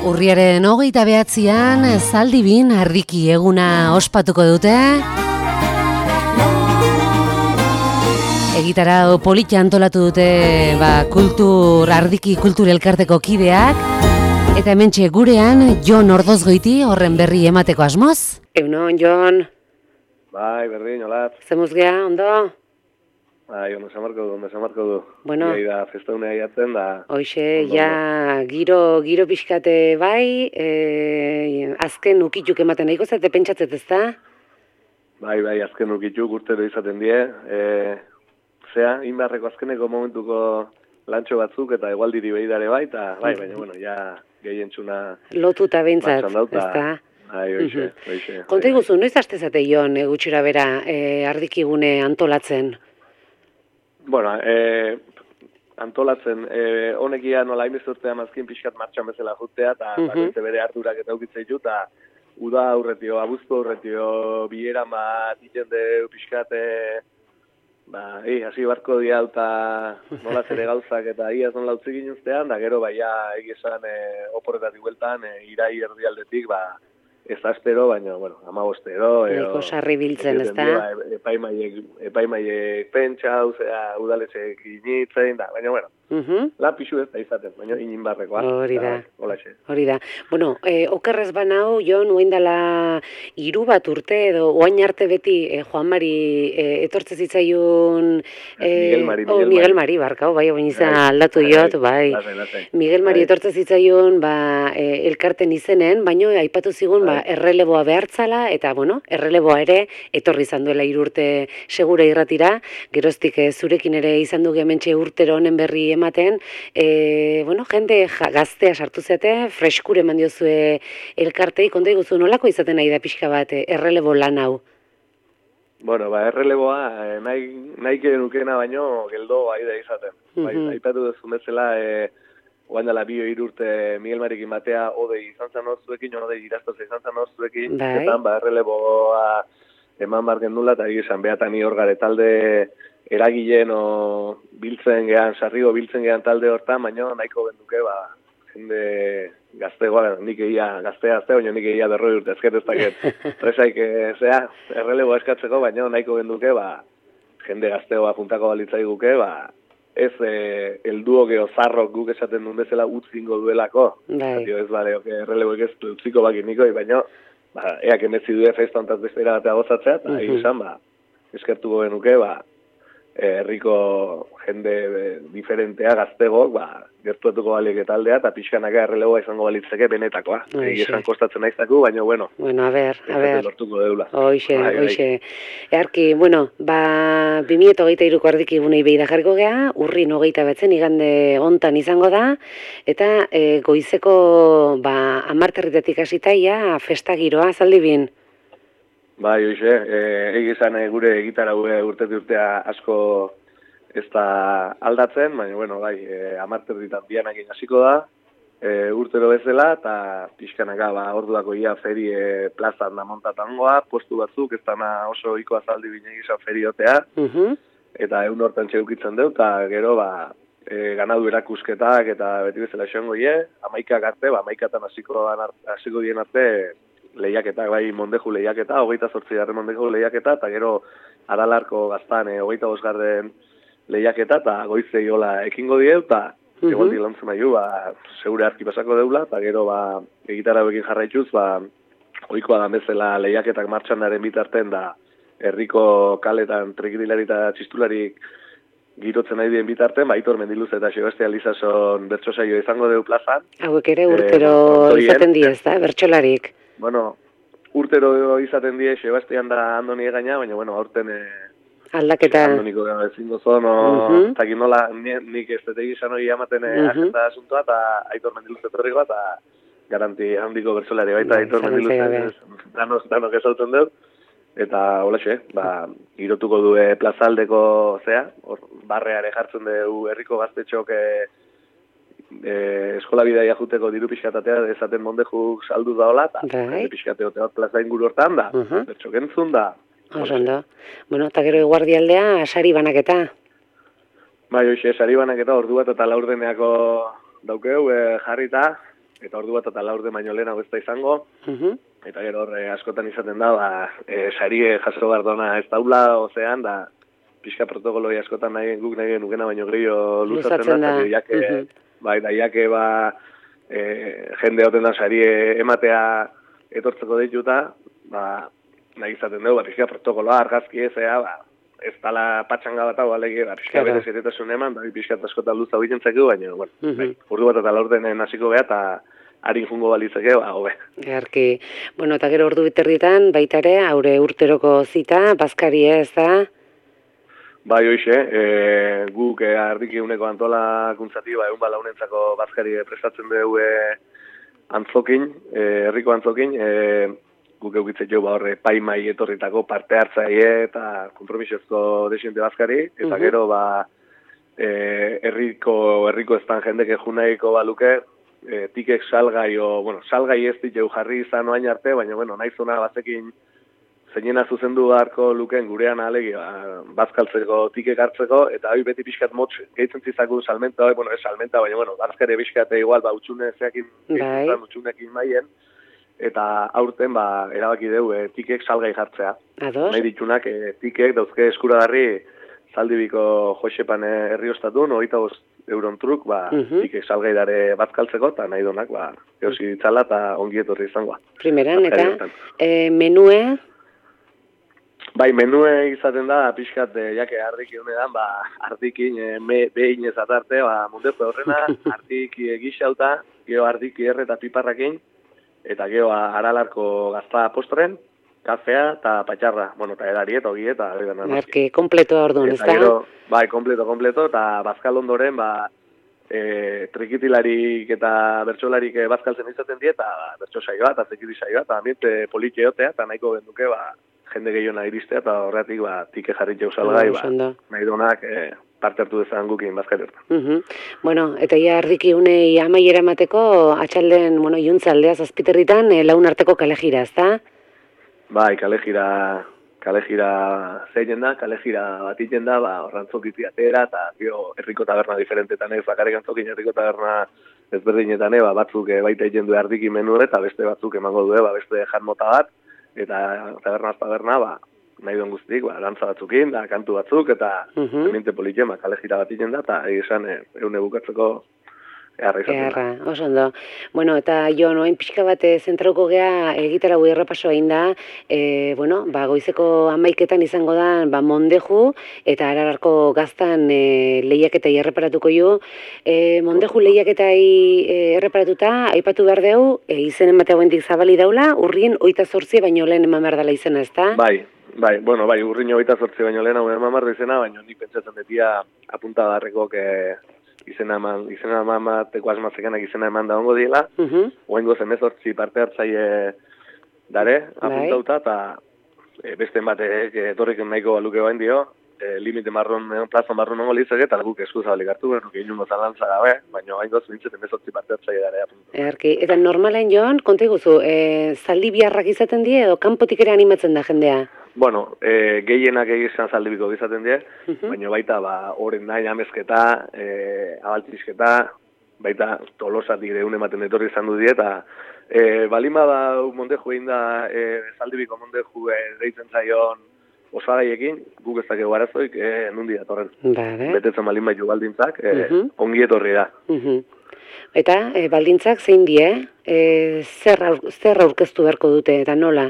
Urriaren 29an Zaldibin Ardiki eguna ospatuko dute. Egitarau politia antolatu dute Ardiki Kultur Elkarteko kideak. Eta hementxe gurean Jon Ordozgoiti horren berri emateko asmoz. Egunon, Jon. Bai, berdin, hola. Zemuz geha, ondo? Bai, ondo zamarko du. Bueno. Gai da, festaunea jatzen da. Hoxe, ja, giro pixkate bai, azken ukituk ematen nahiko zate pentsatzet ez da? Bai, azken ukituk urtero izaten die. Inbarreko azkeneko momentuko lantxo batzuk eta egualdiri behidare bai, eta bai, baina, bueno, ja, gehientzuna... Lotuta behintzat, ez da? Bai, hoxe. Konta iguzu, noiz hastezate Jon, gutxira bera, Ardikigune antolatzen? Bueno, antolatzen, honekia nola hainbezortzea mazkin pixkat martxan bezala jutea, eta bere ardurak eta ukitza ditu, eta uda aurretio, abuzko aurretio, bileran bat, itende pixkat, hasi barko dia, eta nola zere gauzak, eta iaz nola utzik inuztean, da gero, egizan, oporretatik bueltan, irai erdialdetik, ez da espero, baina, bueno, 15 Eko sarri biltzen, ez da? Epaimaiek pentsa, udaletxek initzen, da, baina, bueno, la pixu ez da izaten, baina inin barrekoa. Hori da. Bueno, okerrez banau, Jon, uendala 3 urte, edo oain arte beti, Juan Mari etortze zitzaiun... Miguel Mari, barkau, bai, oin izan aldatu jot, bai. Miguel Mari etortze zitzaiun, elkarten izenen, baina aipatu zigun, erreleboa behartzala, eta, bueno, erreleboa ere, etorri izan duela 3 urte segura irratira, geroztik zurekin ere izan du hementxe urtero honen berri ematen, jende gaztea sartu zate, freskure eman diozue elkartei, konta iguzu nolako izaten nahi da pixka bat, errelebo lan hau? Bueno, erreleboa, nahi nukena baino, geldo bai da izaten. Aipatu duzu bezala, oain dela 2-3 urte Miguel Marikin batea, odei izan zan horzuekin, odei iraztoz izan zan horzuekin, eta erreleboa eman barken nula, eta egizan behatan hor gare talde eragileen biltzen gehan, sarrigo biltzen gehan talde hortan, baina nahiko benduke, jende gaztegoa, nik egia gaztea, baina nik egia 40 urte ezket ez dakit. Horrezaik, erreleboa eskatzeko, baina nahiko benduke, jende gaztegoa juntako balitzai guke, ez elduo geho zarrok guk esaten duen bezala utzingo duelako. Ez erreleboek ez utziko bakin nikoi, baina eak emetzi duen festa ontaz bestera batea gozatzea, eta izan, eskertuko genuke, herriko jende diferentea, gaztegok, gertuatuko baliek etaldea, eta pixkanaka erreleboa izango balitzeke benetakoa. Esan kostatzen naiztaku, baina, bueno, a ver. lortuko deula. Hoxe. Earki, 2023ko Ardikigune beira jarriko gea, urrin 29 igande hontan izango da, eta goizeko 10 hasitaia festa giroa Zaldibin. Bai, hoxe, egizan gure gitarra urtea asko ez da aldatzen, baina, 10 bianakin hasiko da, urtero bezala, eta pixkanaka, orduako ia feri plazan da montatangoa, postu batzuk, ez dana oso ikoa Zaldibin egizan feriotea, eta egun hortan txeukitzen dut, eta gero, ganadu erakusketak, eta beti bezala esango 11 arte, 11 hasiko dien arte, lehiaketak, mondeju lehiaketa, 28 mondeju lehiaketa, eta gero Aralarko gaztan 25 lehiaketa, eta goizei hola ekingo dieu, eta egoldi lantzen maiu, segure arki pasako deula, eta gero egitarra bekin jarraituz, oikoa da bezala lehiaketak martxandaren bitarten, da herriko kaletan trikidilari eta txistularik girotzen nahi dien bitarten, Aitor Mendiluz eta Sebastia Lizason bertsosaio izango deu plazan. Hauek ere urtero izaten diez, da, bertsolarik? Bueno, urtero izaten die, Sebastian da Andoni egaina, baina, aurten aldaketa Andoniko ezingo zon, eta nola nik ez dut egizan hori amaten agenda asuntoa, eta Aitor Mendiluz etorrikoa, eta garanti handiko bertsolari baita Aitor Mendiluz danok ezautzen dut, eta holaxe, girotuko du plazaldeko barreare jartzen du herriko gaztetxok eskola bidaia juteko diru pixkatatea ezaten mondejuk saldu da hola, eta pixkate ote bat plaza inguru hortan da, bertxok entzun da. Osondo. Eta gero eguardialdea, sari banaketa? Bai, hoxe, sari banaketa ordu bat eta laurdeneako daukeu jarrita, eta ordu bat eta laurde baino lehenago ez da izango, eta gero askotan izaten da, sarie jaso gardona ez daula, ozean, da, pixka protokoloi askotan guk nahi nukena baino gehiago luzatzen da, jake jende hoten da sarie ematea etortzeko dituta, nahi izaten dugu, pixka protokoloa, argazki ezea, ez dala patxanga bat hau, alege, pixka bere zeretasun eman, pixka askotan luza egiten zaitu, baina, ordu bat eta laurden hasiko beha, eta harin jungo balitzeke, hobe. Earki, bueno, eta gero ordu biterritan, baita ere, haure urteroko zita, bazkari ez da? Bai, hoxe, guk ardiki uneko antolakuntzati, egun launentzako bazkari prestatzen dugu antzokin, herriko antzokin, guk eukitzen jo horre paimai etorritako parte hartzaile eta kompromisezko desiente bazkari, eta gero herriko estan jendeke junaiko baluke, tikek salgai, salgai ez ditu jarri izan oain arte, baina, nahi zona bazekin zeinena zuzendu beharko lukeen gurean alegi, bazkaltzeko tikek hartzeko, eta hori beti pixkat motx, gehitzen zizaku salmenta, ez salmenta, baina, bazkare pixkate igual, utxune zeakin, utxunekin maien, eta aurten erabaki dugu tikek salgai jartzea. Nahi ditunak tikek dauzke eskuragarri Zaldibiko Josepan herriostatun, 25 euron truk, tikek salgai dare bazkaltzeko, eta nahi donak, eusi ditzala eta ongi etorri izangoa. Primeran, eta menue? Bai, menue izaten da, pixkat, jake ardiki honetan, ardikin behin ez atarte, mundezu horrena, ardiki gixauta, geho ardiki erre eta piparrakin, eta geho aralarko gazta postren, kafea eta patxarra, eta edari eta ogi eta... Arki, kompleto orduan, ez da? Bai, kompleto, eta bazkal ondoren, trikitilarik eta bertsolarik bazkaltzen izaten die, eta bertso saioa, eta zekiti saioa, eta ambiente politxeotea, eta nahiko benduke, jende gehiona iristea, eta horretik, tike jarri jausalgai, nahi donak parte hartu dezan gukin bazkalertan. Bueno, eta ia ardiki unei amaiera emateko, atxalden, iuntzaldea zazpiterritan, laun arteko kalejira, ez da? Bai, kalejira zeinen da, kalejira bat iten da, horrantzokiti atera, eta herriko taberna diferentetan ez, bakarrik antzokin herriko taberna ezberdinetan, batzuk baita iten du ardiki menu eta beste batzuk emango du, beste jan mota bat, eta taberna, nahi duen guztik, dantza batzukin, da, kantu batzuk, eta ambiente politxen, kalejira bat iten da, eta egizan egun bukatzeko Earra, oso ondo. Bueno, eta jo, noain pixka bat zentrauko gea egitara gui errepaso egin da, goizeko 11etan izango da, Mondeju, eta Arararko gaztan lehiaketai erreparatuko jo. Mondeju lehiaketai erreparatuta, aipatu behar dugu, izenen batea guentik zabali daula, urrien 28 baino lehen eman behar dela izena, ez da? Bai, urrien 28 baino lehen eman behar da izena, baina nik pentsatzen detia apuntadarrekok izena emateko asmazekenak izena eman da ongo diela, oaingo 18 parte hartzaile dare, apuntauta, eta beste batek etorrik nahiko baluke bain dio, limite plazon marron ongo litzeke, eta guk esku zabalik hartu, inungo zalantza gabe, baina oaingo 18 parte hartzaile dare apuntauta. Eta normalen joan, konta iguzu, zaldi biharrak izaten die, edo kanpotik ere animatzen da jendea? Bueno, gehienak egizan zaldibiko izaten die, baina baita horren nahi amezketa, abaltzizketa, baita tolosatik deun ematen etorri izan du die, eta balima da Mondeju egin da zaldibiko Mondeju deitzen zaion osagaiekin, guk ez dakegu arazoik, nundi datorren. Betetzen balima jo baldintzak, ongi etorri da. Eta baldintzak zein die, zer aurkeztu beharko dute eta nola?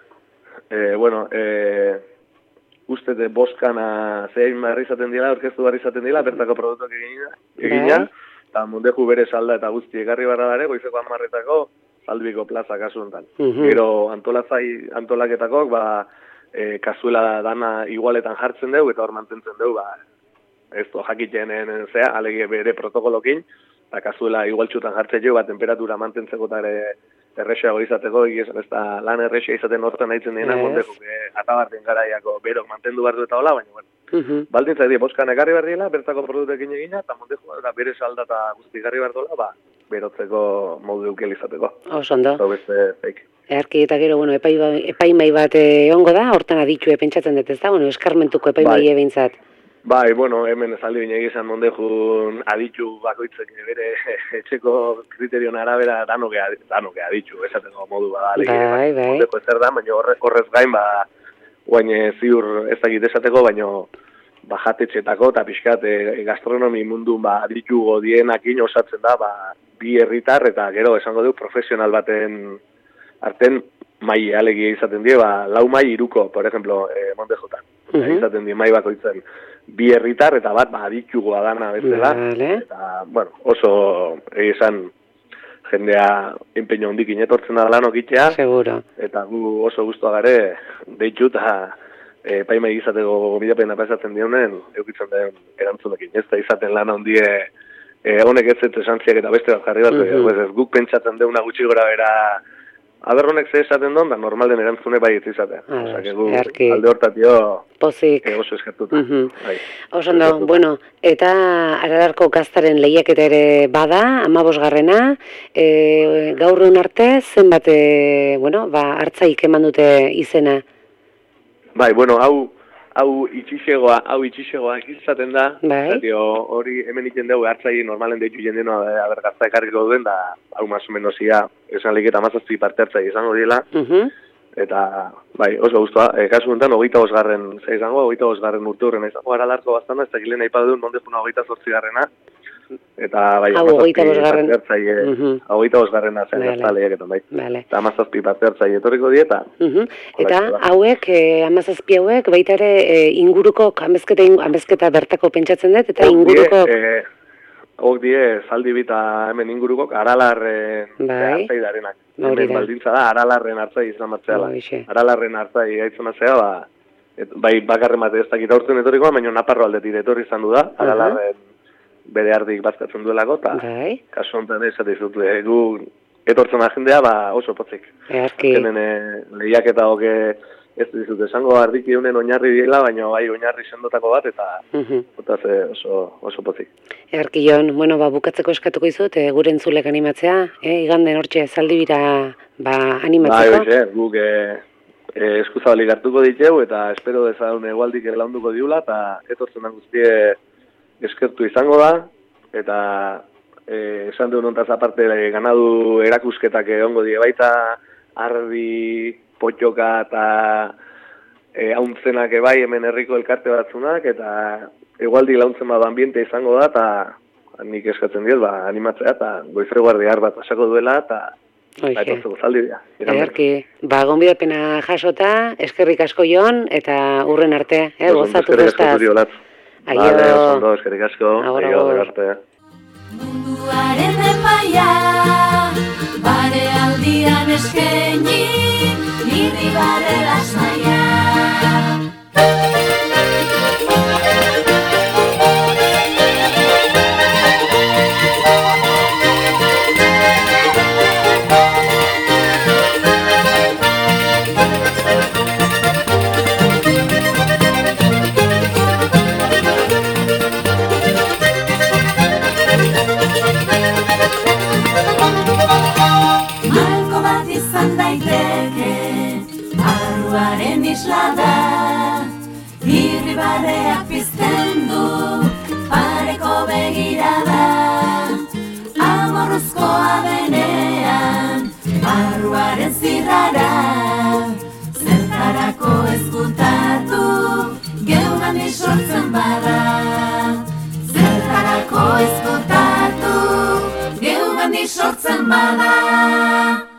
Uste boskana zein barri izaten dira, orkestu barri izaten dira, bertako produktuak egina, eta Mondeju bere salda eta guzti egarri barra dare, goizeko 10etako Zaldibiko plaza kasu enten. Gero antolaketakok, kazuela dana igualetan jartzen dugu, eta hor mantentzen dugu, ez jakiten zea, alegi bere protokolokin, eta kazuela igualtxutan jartzen dugu, temperatura mantentzeko eta errexeago izateko, egizan ez da lan errexea izaten hortan nahitzen dena, Mondeju, atabarten garaiako berok mantendu behar du eta hola, baina, baldintzak die, boskan egarri behar diela, bertako produktekin egina, eta Mondeju bere salda eta guzti garri behar dola, berotzeko modu eukel izateko. Osondo. Eta beste feik. Earki eta gero, epaimai bat ongo da, hortan aditxue pentsatzen dut ez da, eskarmentuko epaimai ebintzat. Bai, bueno, hemen esaldi bine egizan mondejun aditu bakoitzek bere etxeko kriterion arabera danoke aditu, esateko modu bada. Bai. Mondeko ezer da, baina horrez gain, guain ziur ez dakit esateko, baina jatetxetako eta pixkat gastronomi mundun aditu godienakin osatzen da, bi herritar eta gero esango du profesional baten arten mai alegia izaten die, lau mai iruko, por ejemplo, Montejotan. Izaten die mai bakoitzen bi herritar eta bat aditugoa dana bezala. Eta, bueno, oso esan jendea enpeño hondikin etortzen da lan okitzea. Seguro. Eta gu oso guztua gare, deitu eta paimai izateko gomidapena pasatzen dionen, eukitzen den erantzunekin. Ez da izaten lan hondie honek ez esantziak eta beste bat jarri bat, guk pentsatzen deuna gutxi gora bera aberronek ze esaten don, da normal den erantzune bai ez izatea. Osa, gu alde hortatio pozik. Oso eskertuta. Osondo, bueno, eta Aralarko gaztaren lehiaketa ere bada, 15garrena, gaur egun arte, zenbat, hartzaik eman dute izena? Bai, bueno, hau itxixegoa izaten da, hori hemen iten dugu hartzai normalen deitu jendeno abergazta ekarriko duen, da hau más o menos ia esan leiketa mazazpi parte hartzai izango diela, eta bai, oso guztua, kasu enten 25garren izango, 25garren urte hurren izango Aralarko baztana, ez dakilen nahi padun, mondezuna 28garrena, eta bai, 25garrena zen gerta lehiaketan, bai. Eta 17 parte hartzai etorriko dieta. Eta hauek, 17 hauek, baita ere inguruko, amezketa bertako pentsatzen dut, eta inguruko... Hok die, zaldi bita hemen inguruko, Aralarren hartzai darenak. Hemen baldintza da, Aralarren hartzai izan batzeala. Aralarren hartzai gaitzen batzea, bai bakarren bat ez dakit aurten etorrikoa, baina Naparro aldetik etorri izan du da, Aralarren bere ardik bazkatzen duelako, eta kasu honetan ez dizut, gu etortzen jendea oso potzik. Zenen lehiak eta hoke ez dizut esango ardiki unen oinarri dira, baina bai oinarri sendotako bat, eta oso potzik. Jon, bukatzeko eskatuko izut, gure entzulek animatzea, iganden hortxe zaldibira animatzeko? Bai, guk eskuzabalik hartuko diteu, eta espero dezagun egualdik launduko diula, eta etortzen guztie eskertu izango da, eta esan duen ontaz aparte ganadu erakusketak egongo die baita ardi, potxoka eta hauntzenak bai hemen herriko elkarte batzunak, eta egualdi launtzen ambiente izango da, eta nik eskatzen diot, animatzea, eta goizero guardiar bat pasako duela, eta etortzeko zaldi dira. Gonbidapena jasota, eskerrik asko Jon, eta urren arte, gozatu festaz. Vale, oso eskerrik asko. Munduaren epaia, bare aldian eskaini, irribare lasaia. Irribarreak pizten du, pareko begirada, amorruzkoa denean, barruaren zirrara, zertarako ezkutatu, geugandi sortzen bada. Zertarako ezkutatu, geugandi sortzen bada.